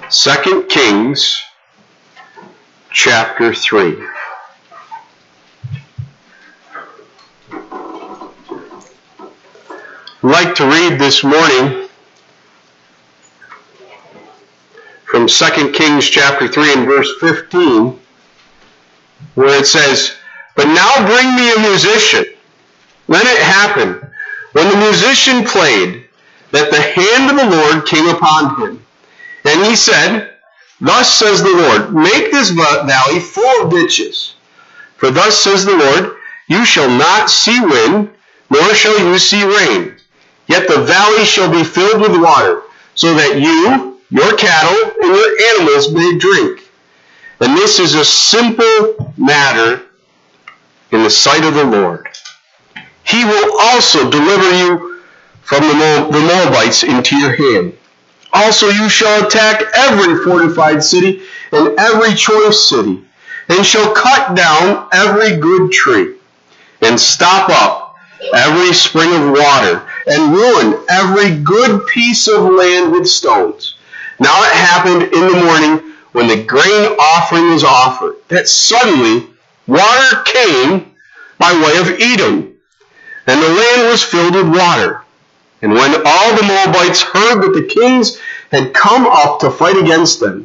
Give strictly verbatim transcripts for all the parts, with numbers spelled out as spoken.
Second Kings chapter three. I'd like to read this morning from Second Kings chapter three and verse fifteen, where it says, "But now bring me a musician." Then it happened, when the musician played, that the hand of the Lord came upon him. And he said, "Thus says the Lord, make this valley full of ditches. For thus says the Lord, you shall not see wind, nor shall you see rain. Yet the valley shall be filled with water, so that you, your cattle, and your animals may drink. And this is a simple matter in the sight of the Lord. He will also deliver you from the Moabites into your hand. Also you shall attack every fortified city and every choice city, and shall cut down every good tree, and stop up every spring of water, and ruin every good piece of land with stones." Now it happened in the morning, when the grain offering was offered, that suddenly water came by way of Edom, and the land was filled with water. And when all the Moabites heard that the kings had come up to fight against them,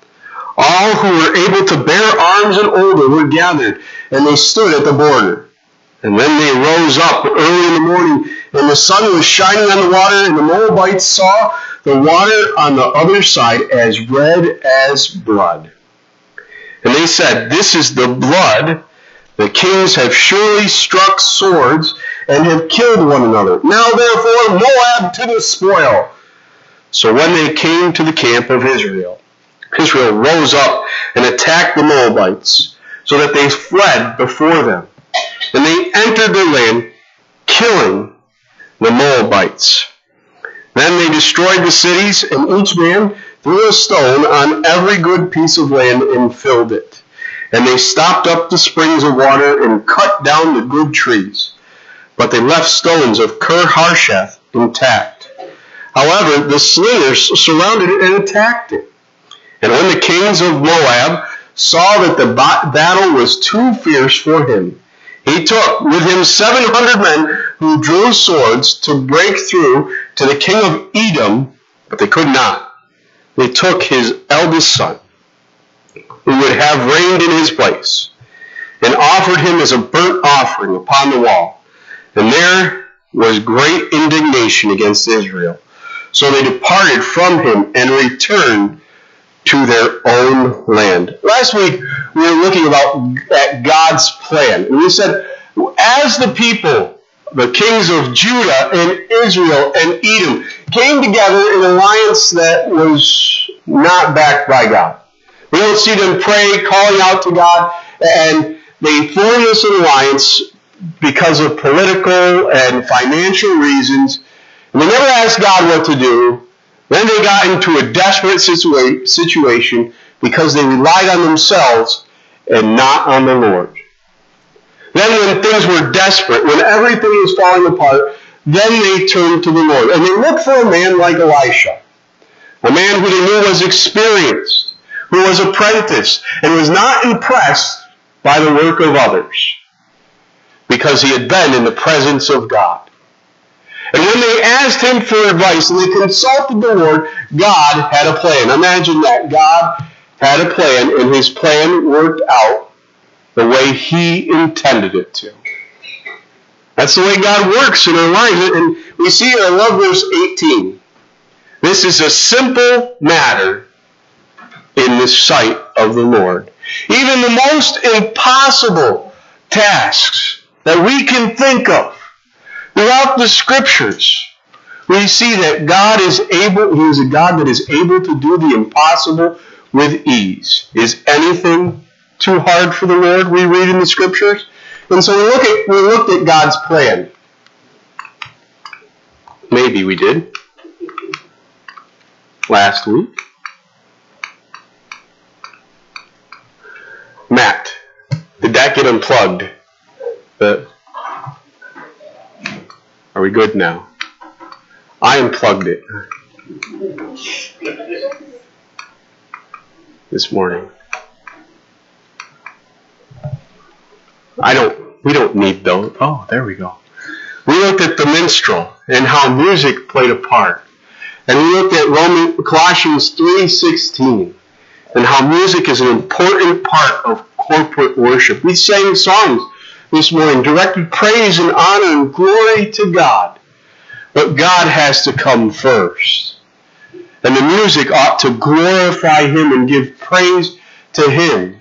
all who were able to bear arms and older were gathered, and they stood at the border. And then they rose up early in the morning, and the sun was shining on the water, and the Moabites saw the water on the other side as red as blood. And they said, "This is the blood. The kings have surely struck swords and have killed one another. Now therefore Moab to the spoil." So when they came to the camp of Israel, Israel rose up and attacked the Moabites, so that they fled before them. And they entered their land, killing the Moabites. Then they destroyed the cities, and each man threw a stone on every good piece of land and filled it. And they stopped up the springs of water and cut down the good trees. But they left stones of Ker-Harsheth intact. However, the slingers surrounded it and attacked it. And when the kings of Moab saw that the battle was too fierce for him, he took with him seven hundred men who drew swords to break through to the king of Edom, but they could not. They took his eldest son, who would have reigned in his place, and offered him as a burnt offering upon the wall. And there was great indignation against Israel. So they departed from him and returned to their own land. Last week, we were looking about at God's plan. And we said, as the people, the kings of Judah and Israel and Edom, came together in an alliance that was not backed by God. We don't see them pray, calling out to God, and they formed this alliance because of political and financial reasons. And they never asked God what to do. Then they got into a desperate situa- situation because they relied on themselves and not on the Lord. Then when things were desperate, when everything was falling apart, then they turned to the Lord. And they looked for a man like Elisha, a man who they knew was experienced, who was apprenticed, and was not impressed by the work of others, because he had been in the presence of God. And when they asked him for advice and they consulted the Lord, God had a plan. Imagine that. God had a plan, and his plan worked out the way he intended it to. That's the way God works in our lives. And we see it, I love verse eighteen. This is a simple matter in the sight of the Lord. Even the most impossible tasks that we can think of throughout the Scriptures, we see that God is able, he is a God that is able to do the impossible with ease. Is anything too hard for the Lord, we read in the Scriptures? And so we look at we looked at God's plan. Maybe we did. Last week. Matt, did that get unplugged? The Are we good now? I unplugged it. this morning. I don't, we don't need those. Oh, there we go. We looked at the minstrel and how music played a part. And we looked at Roman, Colossians three sixteen and how music is an important part of corporate worship. We sang songs this morning, directed praise and honor and glory to God. But God has to come first. And the music ought to glorify Him and give praise to Him.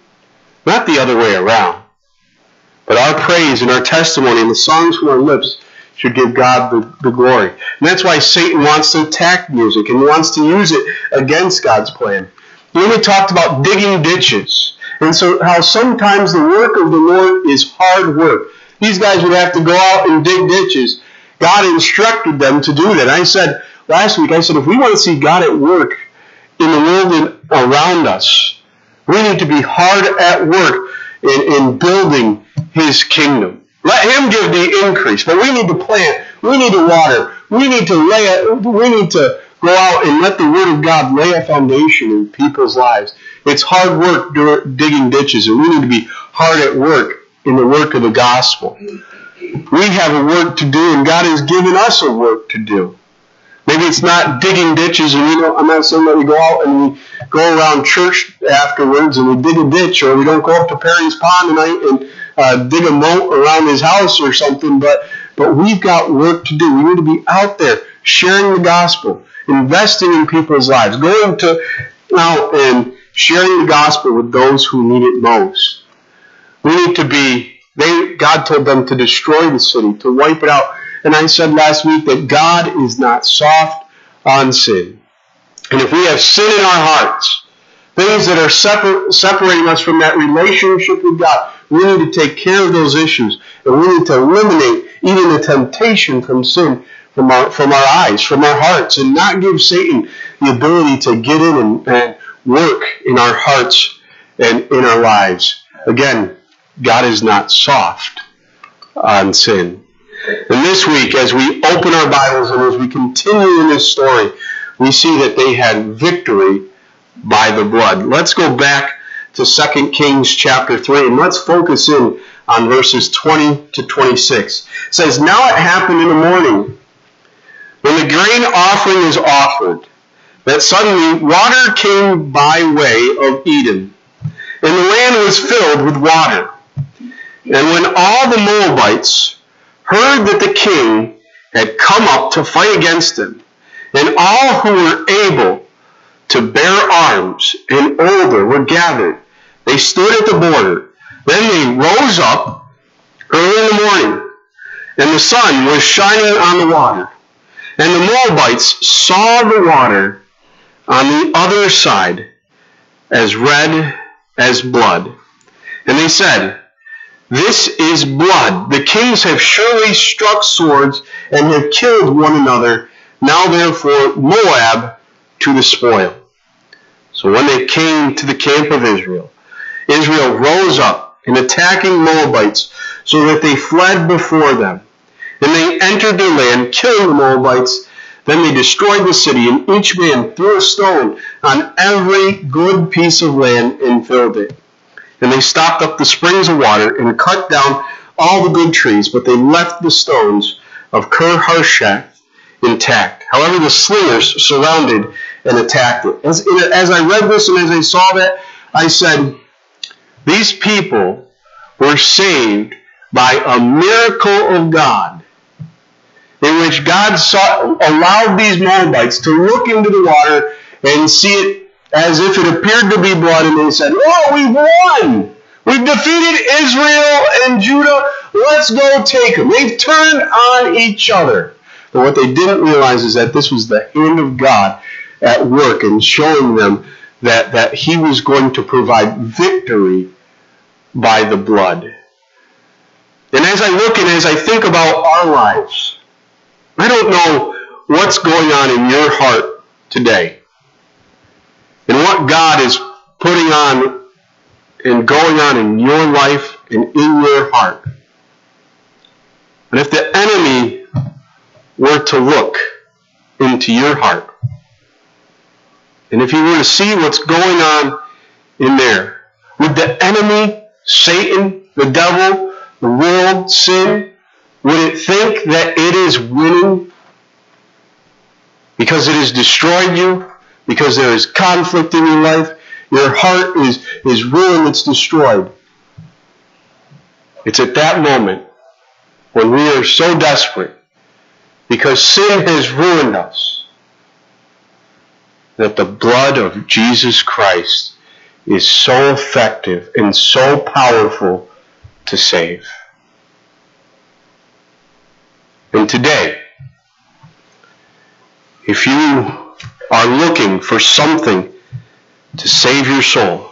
Not the other way around. But our praise and our testimony and the songs from our lips should give God the, the glory. And that's why Satan wants to attack music and wants to use it against God's plan. Then we talked about digging ditches. And so how sometimes the work of the Lord is hard work. These guys would have to go out and dig ditches. God instructed them to do that. I said last week, I said, if we want to see God at work in the world and around us, we need to be hard at work in, in building His kingdom. Let Him give the increase, but we need to plant, we need to water, we need to lay a, we need to go out and let the Word of God lay a foundation in people's lives. It's hard work digging ditches, and we need to be hard at work in the work of the gospel. We have a work to do, and God has given us a work to do. Maybe it's not digging ditches, and we don't, I'm not saying that we go out and we go around church afterwards and we dig a ditch, or we don't go up to Perry's Pond tonight and uh, dig a moat around his house or something, but, but we've got work to do. We need to be out there sharing the gospel, investing in people's lives, going to out and sharing the gospel with those who need it most. We need to be, they, God told them to destroy the city, to wipe it out. And I said last week that God is not soft on sin. And if we have sin in our hearts, things that are separ- separating us from that relationship with God, we need to take care of those issues. And we need to eliminate even the temptation from sin from our, from our eyes, from our hearts, and not give Satan the ability to get in and, and work in our hearts and in our lives. Again, God is not soft on sin. And this week, as we open our Bibles and as we continue in this story, we see that they had victory by the blood. Let's go back to Second Kings chapter three, and let's focus in on verses twenty to twenty-six. It says, "Now it happened in the morning, when the grain offering is offered, that suddenly water came by way of Edom, and the land was filled with water. And when all the Moabites heard that the king had come up to fight against them, and all who were able to bear arms and older were gathered, they stood at the border. Then they rose up early in the morning, and the sun was shining on the water. And the Moabites saw the water on the other side as red as blood. And they said, 'This is blood. The kings have surely struck swords and have killed one another. Now therefore Moab to the spoil.' So when they came to the camp of Israel, Israel rose up and attacking Moabites, so that they fled before them. And they entered their land, killing the Moabites. Then they destroyed the city, and each man threw a stone on every good piece of land and filled it. And they stopped up the springs of water and cut down all the good trees, but they left the stones of Ker-Harshath intact. However, the slingers surrounded and attacked it." As, as I read this and as I saw that, I said, these people were saved by a miracle of God, in which God saw, allowed these Moabites to look into the water and see it as if it appeared to be blood, and they said, "Oh, we've won! We've defeated Israel and Judah. Let's go take them." They've turned on each other. But what they didn't realize is that this was the hand of God at work and showing them that, that He was going to provide victory by the blood. And as I look and as I think about our lives, I don't know what's going on in your heart today and what God is putting on and going on in your life and in your heart. And if the enemy were to look into your heart, and if he were to see what's going on in there? Would the enemy, Satan, the devil, the world, sin, would it think that it is winning because it has destroyed you, because there is conflict in your life, your heart is, is ruined, it's destroyed? It's at that moment when we are so desperate because sin has ruined us that the blood of Jesus Christ is so effective and so powerful to save. And today, if you are looking for something to save your soul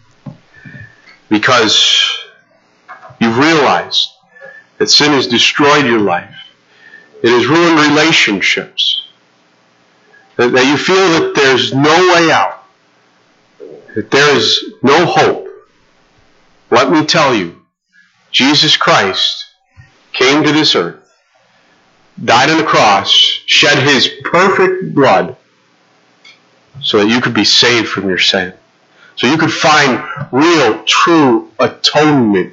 because you've realized that sin has destroyed your life, it has ruined relationships, that, that you feel that there's no way out, that there is no hope, let me tell you, Jesus Christ came to this earth, died on the cross, shed his perfect blood so that you could be saved from your sin, so you could find real, true atonement,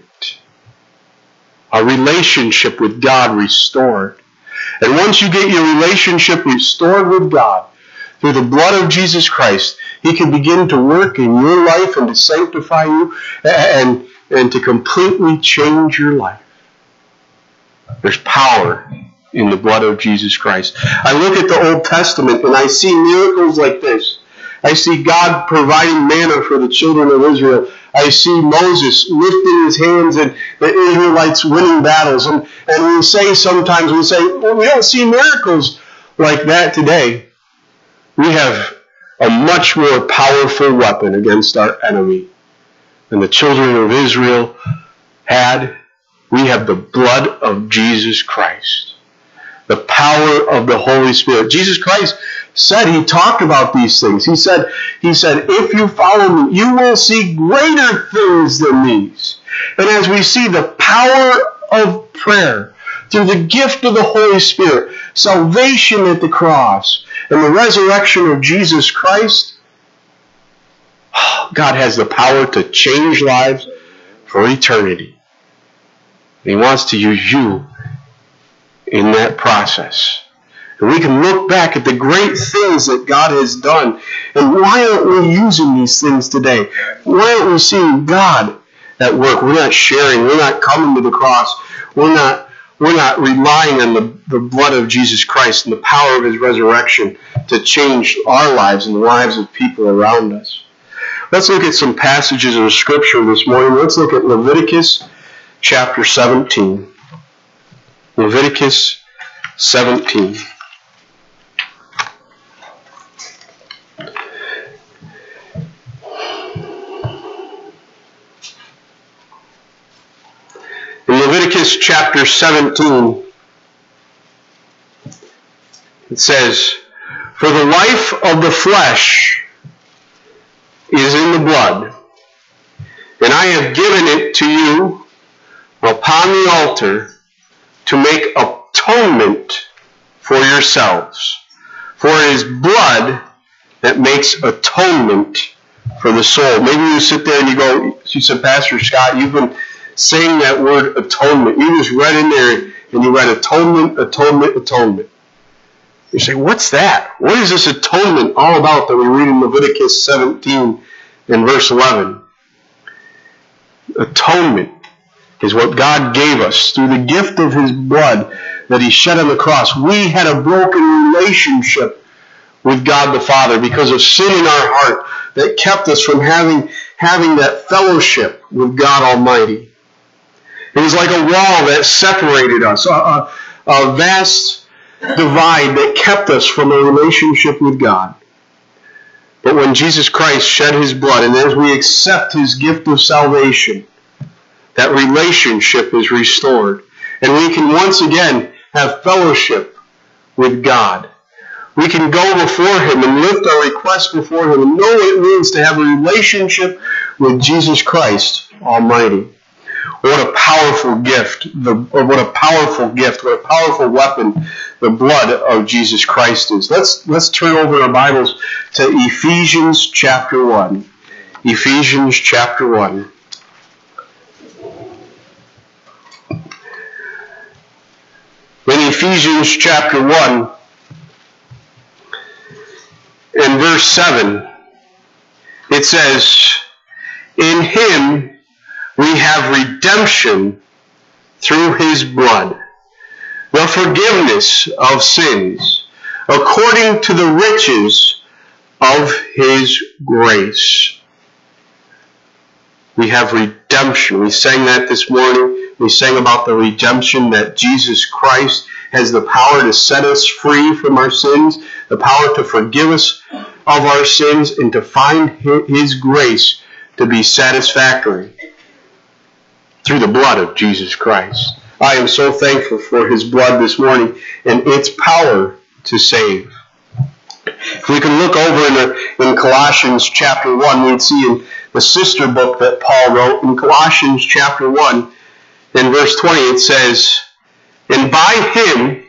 a relationship with God restored. And once you get your relationship restored with God through the blood of Jesus Christ, he can begin to work in your life and to sanctify you and, and to completely change your life. There's power in the blood of Jesus Christ. I look at the Old Testament and I see miracles like this. I see God providing manna for the children of Israel. I see Moses lifting his hands and the Israelites winning battles. And, and we say sometimes, we say, well, we don't see miracles like that today. We have a much more powerful weapon against our enemy than the children of Israel had. We have the blood of Jesus Christ, the power of the Holy Spirit. Jesus Christ said, he talked about these things. He said, he said, if you follow me, you will see greater things than these. And as we see the power of prayer through the gift of the Holy Spirit, salvation at the cross, and the resurrection of Jesus Christ, God has the power to change lives for eternity. He wants to use you in that process. And we can look back at the great things that God has done. And why aren't we using these things today? Why aren't we seeing God at work? We're not sharing. We're not coming to the cross. We're not, we're not relying on the, the blood of Jesus Christ and the power of his resurrection to change our lives and the lives of people around us. Let's look at some passages of Scripture this morning. Let's look at Leviticus chapter seventeen. Leviticus seventeen. In Leviticus chapter seventeen, it says, for the life of the flesh is in the blood, and I have given it to you upon the altar to make atonement for yourselves. For it is blood that makes atonement for the soul. Maybe you sit there and you go, you said, Pastor Scott, you've been saying that word atonement. You just read in there and you read atonement, atonement, atonement. You say, what's that? What is this atonement all about that we read in Leviticus seventeen and verse eleven? Atonement is what God gave us through the gift of his blood that he shed on the cross. We had a broken relationship with God the Father because of sin in our heart that kept us from having, having that fellowship with God Almighty. It was like a wall that separated us, a, a, a vast divide that kept us from a relationship with God. But when Jesus Christ shed his blood, and as we accept his gift of salvation, that relationship is restored. And we can once again have fellowship with God. We can go before him and lift our requests before him and know what it means to have a relationship with Jesus Christ Almighty. What a powerful gift, the, what a powerful gift, what a powerful weapon the blood of Jesus Christ is. Let's, let's turn over our Bibles to Ephesians chapter one. Ephesians chapter one. In Ephesians chapter one and verse seven, it says, "In him we have redemption through his blood, the forgiveness of sins, according to the riches of his grace." We have redemption. We sang that this morning. We sang about the redemption that Jesus Christ has the power to set us free from our sins, the power to forgive us of our sins, and to find his grace to be satisfactory through the blood of Jesus Christ. I am so thankful for his blood this morning and its power to save. If we can look over in, the, in Colossians chapter one, we'd see in the sister book that Paul wrote, in Colossians chapter one, in verse twenty, it says, "And by him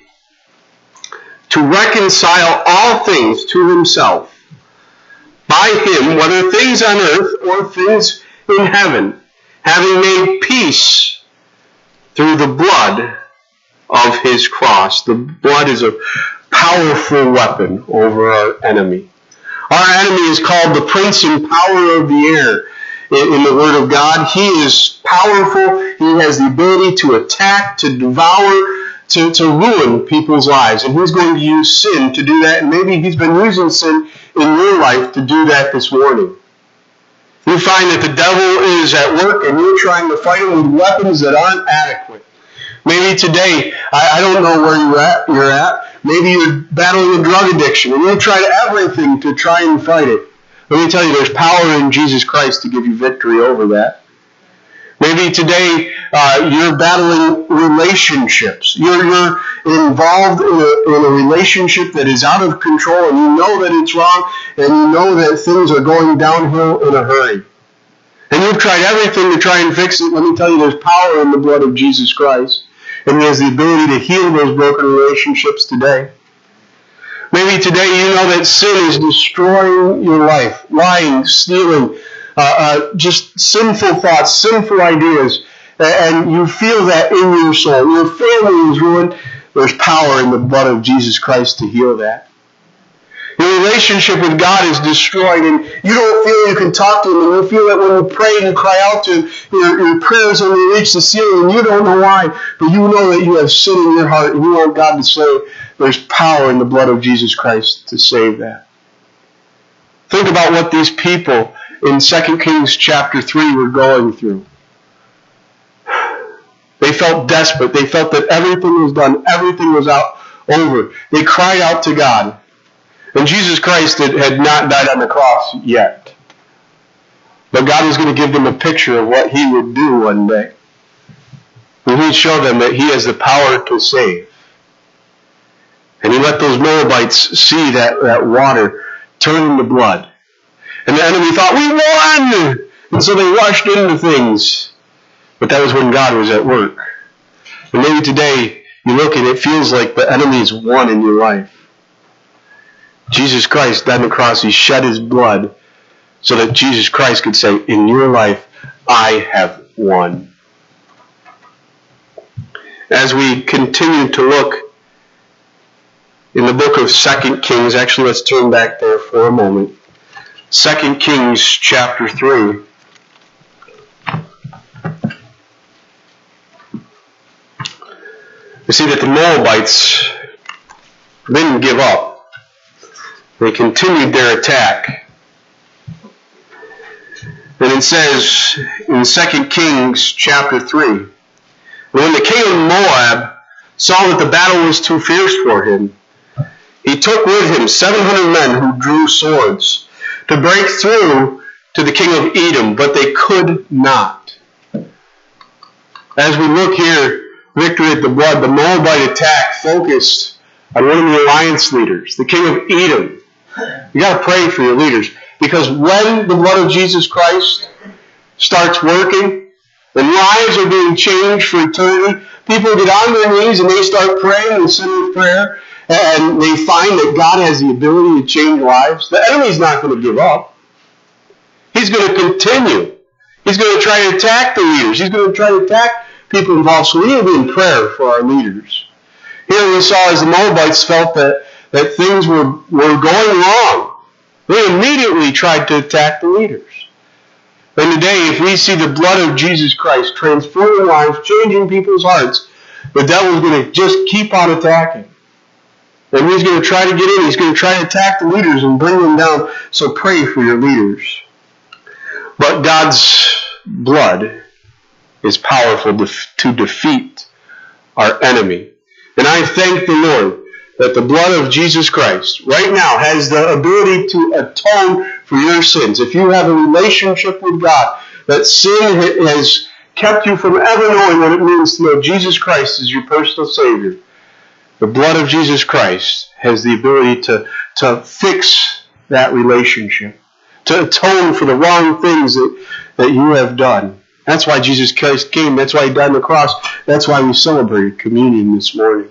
to reconcile all things to himself, by him, whether things on earth or things in heaven, having made peace through the blood of his cross." The blood is a powerful weapon over our enemy. Our enemy is called the prince and power of the air in the Word of God. He is powerful. He has the ability to attack, to devour, to, to ruin people's lives. And he's going to use sin to do that. And maybe he's been using sin in your life to do that this morning. You find that the devil is at work and you're trying to fight him with weapons that aren't adequate. Maybe today, I, I don't know where you're at, you're at. Maybe you're battling a drug addiction and you're trying everything to try and fight it. Let me tell you, there's power in Jesus Christ to give you victory over that. Maybe today uh, you're battling relationships. You're, you're involved in a, in a relationship that is out of control and you know that it's wrong and you know that things are going downhill in a hurry. And you've tried everything to try and fix it. Let me tell you, there's power in the blood of Jesus Christ. And he has the ability to heal those broken relationships today. Maybe today you know that sin is destroying your life. Lying, stealing, uh, uh, just sinful thoughts, sinful ideas. And you feel that in your soul. Your family is ruined. There's power in the blood of Jesus Christ to heal that. Your relationship with God is destroyed and you don't feel you can talk to him, and you feel that when you pray and you cry out to him, your, your prayers only reach the ceiling and you don't know why, but you know that you have sin in your heart and you want God to save. There's power in the blood of Jesus Christ to save that. Think about what these people in Second Kings chapter three were going through. They felt desperate. They felt that everything was done. Everything was out over. They cried out to God. And Jesus Christ had, had not died on the cross yet. But God was going to give them a picture of what he would do one day. And he'd show them that he has the power to save. And he let those Moabites see that, that water turn into blood. And the enemy thought, we won! And so they rushed into things. But that was when God was at work. And maybe today you look and it feels like the enemy's won in your life. Jesus Christ died on the cross. He shed his blood so that Jesus Christ could say, in your life, I have won. As we continue to look in the book of Second Kings, actually let's turn back there for a moment. Second Kings chapter three. We see that the Moabites didn't give up. They continued their attack. And it says in Second Kings chapter three, when the king of Moab saw that the battle was too fierce for him, he took with him seven hundred men who drew swords to break through to the king of Edom, but they could not. As we look here, victory at the blood, the Moabite attack focused on one of the alliance leaders, the king of Edom. You got to pray for your leaders, because when the blood of Jesus Christ starts working, and lives are being changed for eternity, people get on their knees and they start praying in sinner's prayer, and they find that God has the ability to change lives. The enemy's not going to give up. He's he's going to continue. He's going to try to attack the leaders. He's going to try to attack people involved. So we need to be in prayer for our leaders. Here we saw as the Moabites felt that, that things were, were going wrong. They immediately tried to attack the leaders. And today, if we see the blood of Jesus Christ transforming lives, changing people's hearts, the devil's going to just keep on attacking. And he's going to try to get in. He's going to try to attack the leaders and bring them down. So pray for your leaders. But God's blood is powerful to defeat our enemy. And I thank the Lord that the blood of Jesus Christ right now has the ability to atone for your sins. If you have a relationship with God, that sin has kept you from ever knowing what it means to know Jesus Christ as your personal Savior, the blood of Jesus Christ has the ability to, to fix that relationship, to atone for the wrong things that, that you have done. That's why Jesus Christ came. That's why he died on the cross. That's why we celebrate communion this morning.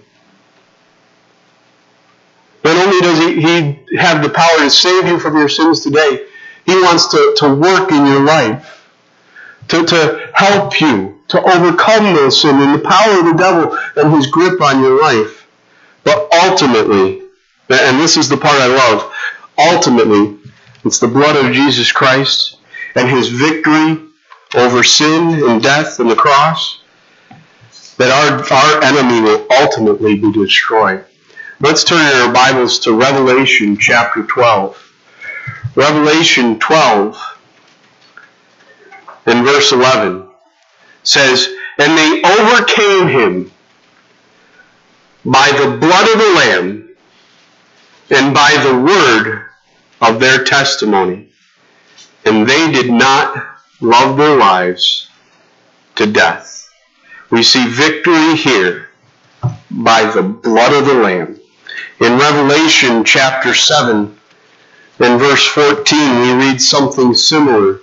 Not only does he, he have the power to save you from your sins today, he wants to, to work in your life, to, to help you, to overcome those sin and the power of the devil and his grip on your life. But ultimately, and this is the part I love, ultimately, it's the blood of Jesus Christ and his victory over sin and death and the cross that our, our enemy will ultimately be destroyed. Let's turn in our Bibles to Revelation chapter twelve. Revelation twelve and verse eleven says, "And they overcame him by the blood of the Lamb and by the word of their testimony, and they did not love their lives to death." We see victory here by the blood of the Lamb. In Revelation chapter seven and verse fourteen, we read something similar.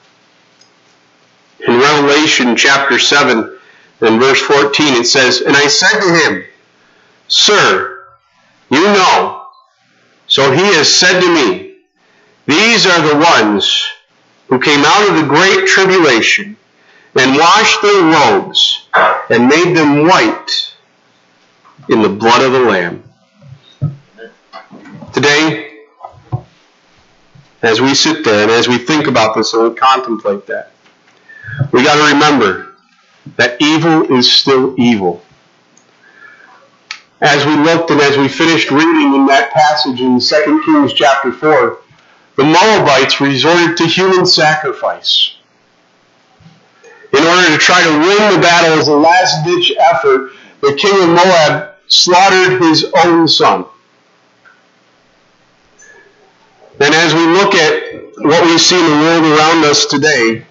In Revelation chapter seven and verse fourteen, it says, "And I said to him, Sir, you know." So he has said to me, "These are the ones who came out of the great tribulation and washed their robes and made them white in the blood of the Lamb." Today, as we sit there and as we think about this and we contemplate that, we got to remember that evil is still evil. As we looked and as we finished reading in that passage in Second Kings chapter four, the Moabites resorted to human sacrifice in order to try to win the battle. As a last-ditch effort, the king of Moab slaughtered his own son. And as we look at what we see in the world around us today,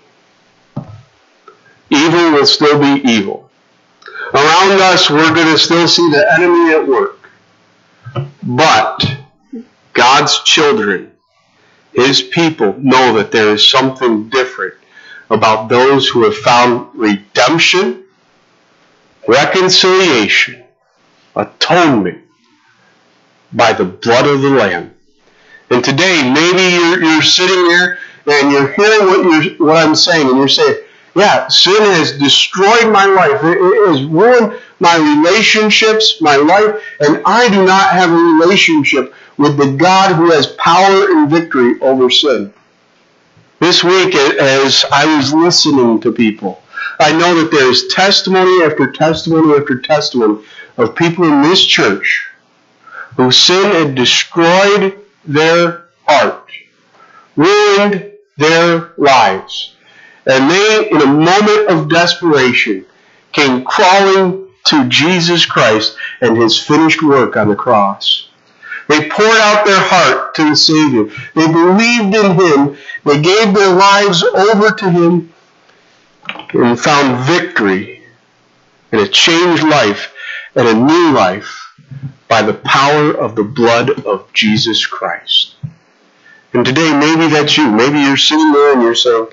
evil will still be evil. Around us, we're going to still see the enemy at work. But God's children, his people, know that there is something different about those who have found redemption, reconciliation, atonement by the blood of the Lamb. And today, maybe you're, you're sitting there and you're hearing what, you're, what I'm saying, and you're saying, yeah, sin has destroyed my life. It, it has ruined my relationships, my life, and I do not have a relationship with the God who has power and victory over sin. This week, as I was listening to people, I know that there is testimony after testimony after testimony of people in this church whose sin had destroyed their heart, ruined their lives. And they, in a moment of desperation, came crawling to Jesus Christ and his finished work on the cross. They poured out their heart to the Savior. They believed in him. They gave their lives over to him and found victory and a changed life and a new life by the power of the blood of Jesus Christ. And today, maybe that's you. Maybe you're sitting there and you're saying,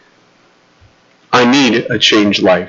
I need a changed life.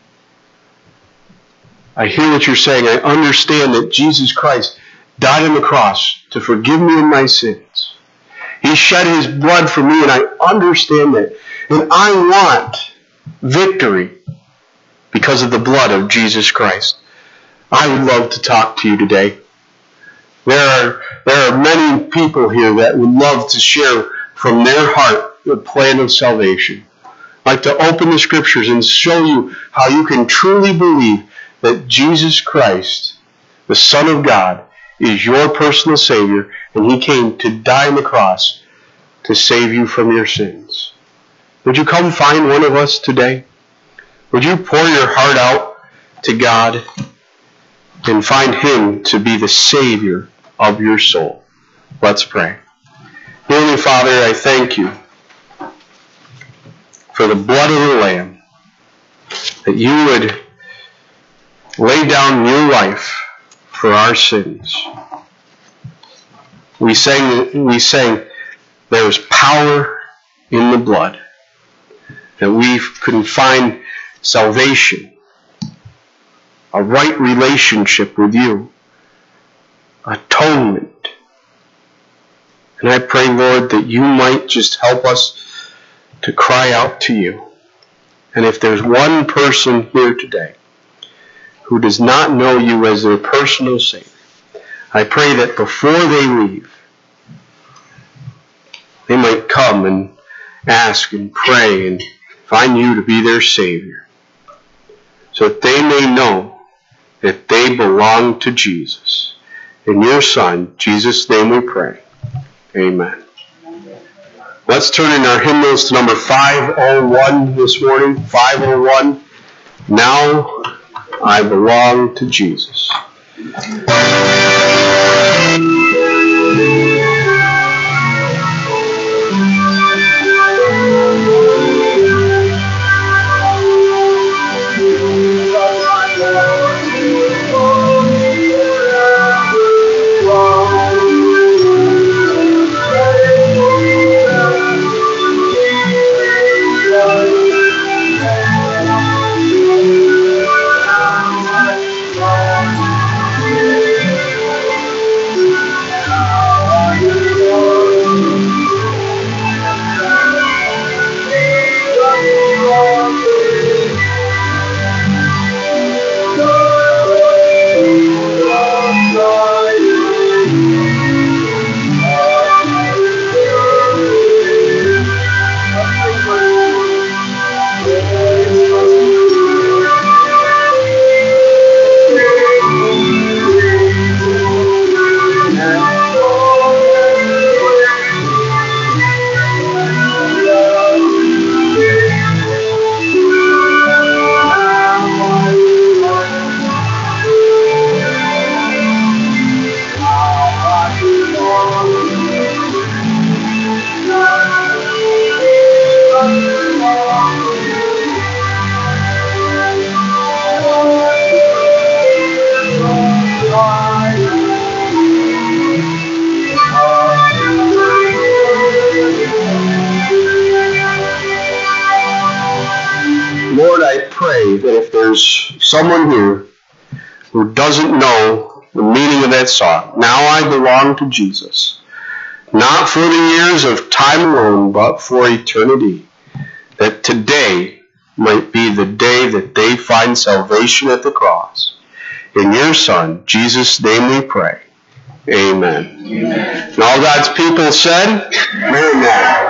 I hear what you're saying. I understand that Jesus Christ died on the cross to forgive me of my sins. He shed his blood for me, and I understand that. And I want victory because of the blood of Jesus Christ. I would love to talk to you today. There are, there are many people here that would love to share from their heart the plan of salvation. I'd like to open the scriptures and show you how you can truly believe that Jesus Christ, the Son of God, is your personal Savior, and he came to die on the cross to save you from your sins. Would you come find one of us today? Would you pour your heart out to God and find him to be the Savior of your soul? Let's pray. Heavenly Father, I thank you for the blood of the Lamb, that you would lay down your life for our sins. We sang, we sang, there is power in the blood, that we can find salvation, a right relationship with you, atonement. And I pray, Lord, that you might just help us to cry out to you. And if there's one person here today who does not know you as their personal Savior, I pray that before they leave, they might come and ask and pray and find you to be their Savior, so that they may know that they belong to Jesus. In your Son, Jesus' name we pray. Amen. Let's turn in our hymnals to number five oh one this morning. five oh one. Now I belong to Jesus. Lord, I pray that if there's someone here who doesn't know the meaning of that song, now I belong to Jesus, not for the years of time alone, but for eternity, that today might be the day that they find salvation at the cross. In your Son, Jesus' name we pray. Amen. Amen. And all God's people said, Amen.